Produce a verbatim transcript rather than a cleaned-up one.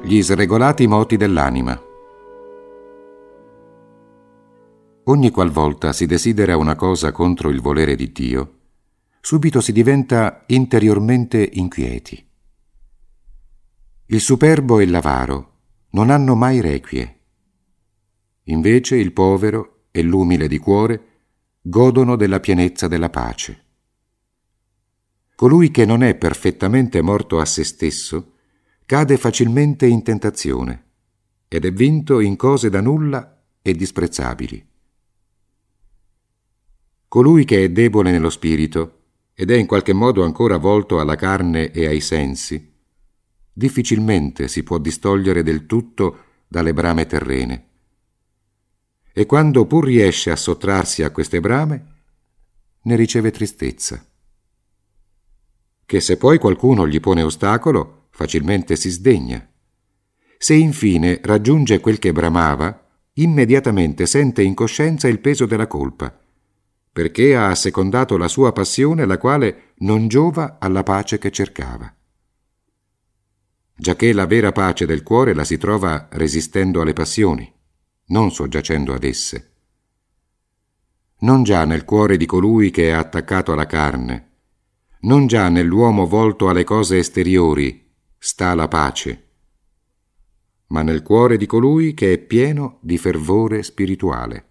Gli sregolati moti dell'anima. Ogni qualvolta si desidera una cosa contro il volere di Dio, subito si diventa interiormente inquieti. Il superbo e l'avaro non hanno mai requie. Invece il povero e l'umile di cuore godono della pienezza della pace. Colui che non è perfettamente morto a se stesso cade facilmente in tentazione ed è vinto in cose da nulla e disprezzabili. Colui che è debole nello spirito ed è in qualche modo ancora volto alla carne e ai sensi, difficilmente si può distogliere del tutto dalle brame terrene. E quando pur riesce a sottrarsi a queste brame, ne riceve tristezza. Che se poi qualcuno gli pone ostacolo, facilmente si sdegna. Se infine raggiunge quel che bramava, immediatamente sente in coscienza il peso della colpa, perché ha assecondato la sua passione, la quale non giova alla pace che cercava. Giacché la vera pace del cuore la si trova resistendo alle passioni, non soggiacendo ad esse. Non già nel cuore di colui che è attaccato alla carne, non già nell'uomo volto alle cose esteriori sta la pace, ma nel cuore di colui che è pieno di fervore spirituale.